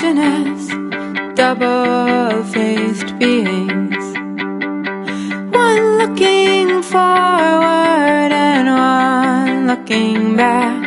imagine as double-faced beings, one looking forward and one looking back.